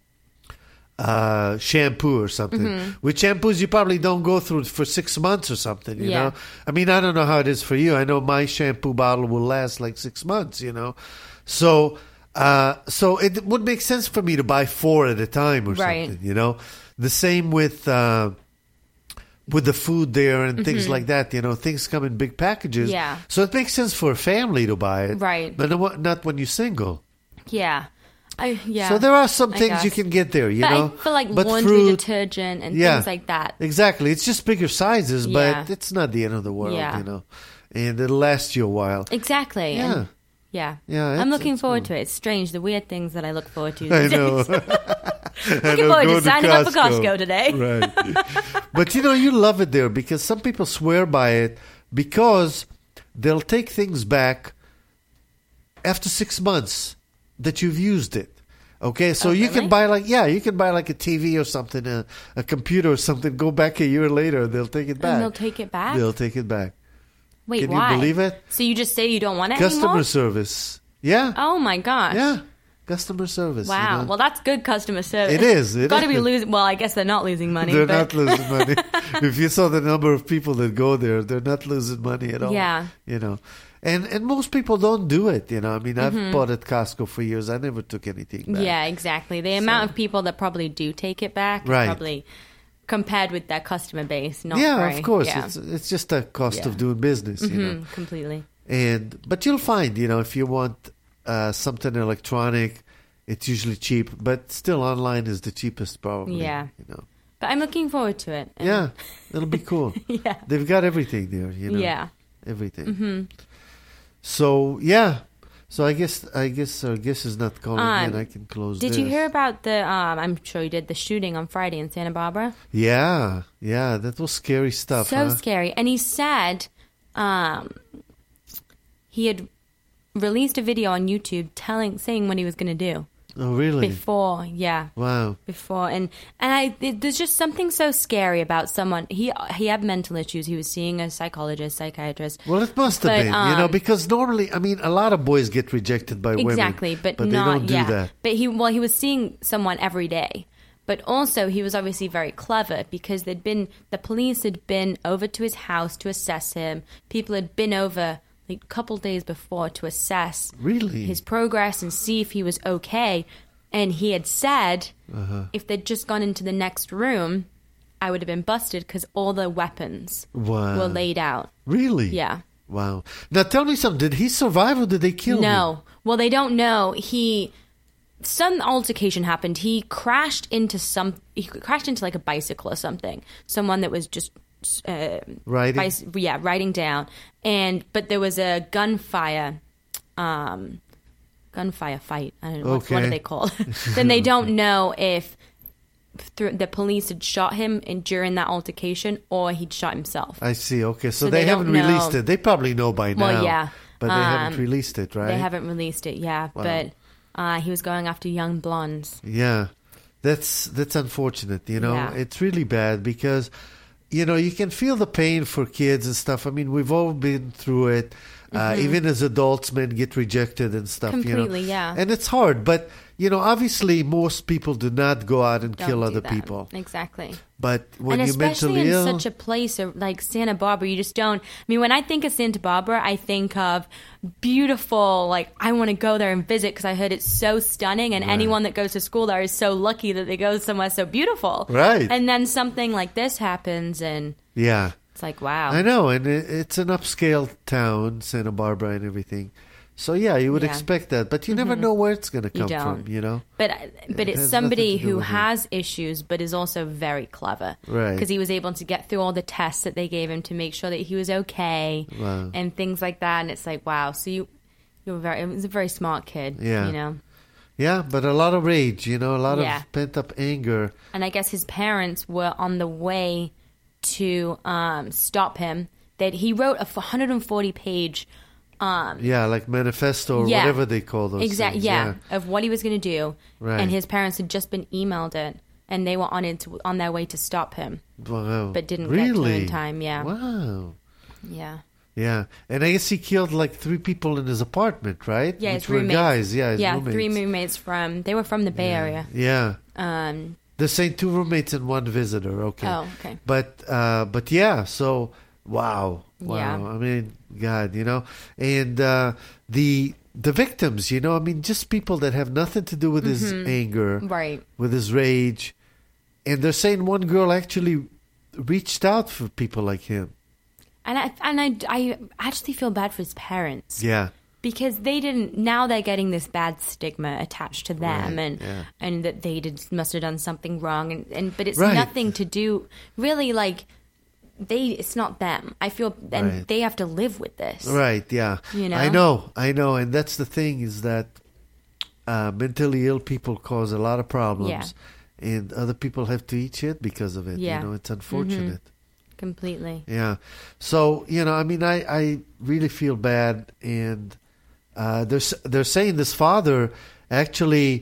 uh, shampoo or something. Mm-hmm. With shampoos, you probably don't go through for six months or something, you Yeah. know? I mean, I don't know how it is for you. I know my shampoo bottle will last like six months, you know? So, uh, so it would make sense for me to buy four at a time or Right. something, you know? The same with, uh, with the food there and things like that, you know, things come in big packages. Mm-hmm. Yeah. So it makes sense for a family to buy it. Right. But no- not when you're single. Yeah. I, yeah. So there are some I things you guess. can get there, you but know. I feel like but laundry fruit, detergent and yeah, things like that. Exactly. It's just bigger sizes, Yeah. but it's not the end of the world, Yeah. you know. And it'll last you a while. Exactly. Yeah. And yeah. Yeah, I'm it's- looking it's forward cool. to it. It's strange, the weird things that I look forward to. I these know. days. I Looking know, forward go to signing up for Costco. Costco today. Right. But you know, you love it there because some people swear by it because they'll take things back after six months that you've used it. Okay, so Oh, you really? can buy like yeah, you can buy like a T V or something, a, a computer or something. Go back a year later, they'll take it back. And they'll take it back? They'll take it back. Wait, Can you why? believe it? So you just say you don't want it Customer anymore? service. Yeah, Oh my gosh. yeah. Customer service. you Wow. know. Well, that's good customer service. It is, it Got to be is. losing. Well, I guess they're not losing money. They're but not losing money. If you saw the number of people that go there, they're not losing money at all. Yeah. You know, and and most people don't do it. You know, I mean, I've bought at Costco for years. I never took anything back. Yeah, exactly. The amount of people that probably do take it back, is Right. probably compared with their customer base, not Yeah, very. of course. Yeah. It's it's just a cost Yeah. of doing business. You know, Mhm, completely. and but you'll find, you know, if you want uh, something electronic, it's usually cheap. But still, online is the cheapest, probably. Yeah. You know. But I'm looking forward to it. And- Yeah, it'll be cool. Yeah. They've got everything there, you know. Yeah. Everything. So, yeah. So I guess I guess our guest is not calling Um, in. I can close. Did this. you hear about the? Um, I'm sure you did. The shooting on Friday in Santa Barbara. Yeah, yeah, that was scary stuff. So huh? scary. And he said, um, he had released a video on YouTube telling, saying what he was going to do Oh, really? before. Yeah. Wow. Before and and I it, there's just something so scary about someone. He he had mental issues. He was seeing a psychologist, psychiatrist. Well, it must have But, been, you know, um, because normally, I mean, a lot of boys get rejected by women. Exactly, but, but not they don't do yeah. that. But he well, he was seeing someone every day. But also, he was obviously very clever because there'd been the police had been over to his house to assess him. People had been over like a couple days before to assess Really? his progress and see if he was okay. And he had said, Uh-huh. if they'd just gone into the next room, I would have been busted because all the weapons Wow. were laid out. Really? Yeah. Wow. Now, tell me something. Did he survive or did they kill him? No. Well, they don't know. He some altercation happened. He crashed into some. He crashed into like a bicycle or something. Someone that was just uh, Riding? bicy- yeah, riding down. And but there was a gunfire. Um, gunfire fight. I don't know what, what Okay. are they called. Then they don't know if through, the police had shot him in, during that altercation or he'd shot himself. I see. Okay. So, So they, they haven't don't know. released it. They probably know by now. Well, yeah. But they haven't Um, released it, right? They haven't released it, yeah. Wow. But uh, he was going after young blondes. Yeah, that's that's unfortunate. You know, Yeah. it's really bad because, you know, you can feel the pain for kids and stuff. I mean, we've all been through it. Uh, even as adults, men get rejected and stuff. Mm-hmm. Completely, you know? yeah. And it's hard, but you know, obviously, most people do not go out and Don't kill do other that. people. Exactly. But when and you're especially mentally in ill, such a place or like Santa Barbara, you just don't. I mean, when I think of Santa Barbara, I think of beautiful. Like I want to go there and visit because I heard it's so stunning, and anyone that goes to school there is so lucky that they go somewhere so beautiful. Right. And then something like this happens, and yeah. it's like, wow. I know, and it, it's an upscale town, Santa Barbara, and everything. So yeah, you would Yeah. expect that, but you never know where it's going to You come don't. from. You know, But but It it's has somebody nothing to do who with it. has issues, but is also very clever. Right. Because he was able to get through all the tests that they gave him to make sure that he was okay, Wow. and things like that. And it's like, wow. So you you were very. It was a very smart kid. Yeah. You know. yeah, but a lot of rage. You know, a lot Yeah. of pent up anger. And I guess his parents were on the way to um, stop him. That he wrote a one hundred forty page. Um, Yeah, like manifesto or Yeah. whatever they call those. Exactly. things. Yeah, of what he was going to do, Right. and his parents had just been emailed it, and they were on it to, on their way to stop him, Wow. but didn't get to him really? in time. Yeah, Wow. yeah, Yeah, and I guess he killed like three people in his apartment, right? yeah. Which His were roommates. guys. Yeah, his yeah, roommates. three roommates from. They were from the Bay Area. Yeah, Um. they're saying two roommates and one visitor. Okay. Oh, okay. But uh, but yeah, so wow, wow. Yeah. I mean, God, you know, and uh, the the victims, you know, I mean, just people that have nothing to do with his anger, Right. with his rage, and they're saying one girl actually reached out for people like him. And I and I I actually feel bad for his parents. Yeah. Because they didn't. Now they're getting this bad stigma attached to them, Right, and yeah. and that they did must have done something wrong, and, and but it's Right. nothing to do really like they. It's not them. I feel, and Right. they have to live with this. Right, yeah. You know? I know, I know. And that's the thing is that uh, mentally ill people cause a lot of problems. Yeah. And other people have to eat shit because of it. Yeah. You know, it's unfortunate. Completely. Yeah. So, you know, I mean, I, I really feel bad. And uh, they're, s- they're saying this father actually,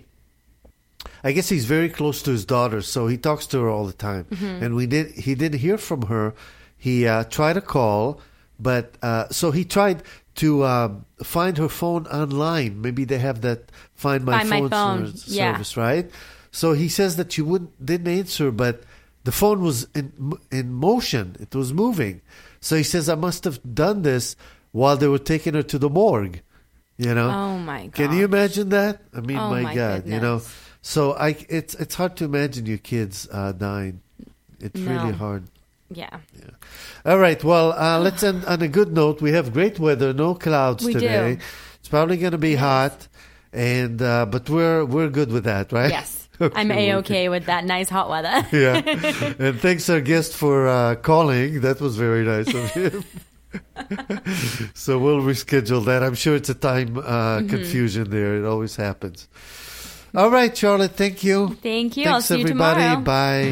I guess he's very close to his daughter. So he talks to her all the time. And we did, he didn't hear from her. He uh, tried to call, but uh, so he tried to uh, find her phone online. Maybe they have that Find My Find My Phone, Phone, ser- yeah. service, right? So he says that she wouldn't didn't answer, but the phone was in in motion. It was moving. So he says, I must have done this while they were taking her to the morgue. You know? Oh my god. Can you imagine that? I mean, Oh my, my God, you know. goodness. So I, it's it's hard to imagine your kids uh, dying. It's No. really hard. Yeah. All right. Well, uh, let's end on a good note. We have great weather, no clouds We today. do. It's probably going to be hot, and uh, but we're we're good with that, right? Yes. Okay, I'm we're a-okay with that nice hot weather. Yeah. And thanks our guest for uh, calling. That was very nice of him. So we'll reschedule that. I'm sure it's a time uh, Mm-hmm. confusion there. It always happens. All right, Charlotte. Thank you. Thank you. Thanks, I'll see everybody. you tomorrow. Bye.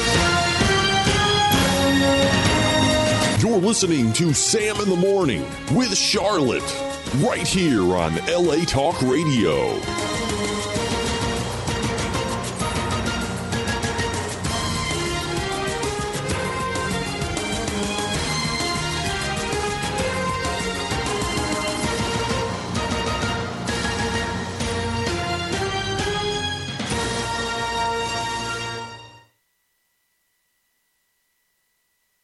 You're listening to Sam in the Morning with Charlotte, right here on L A Talk Radio.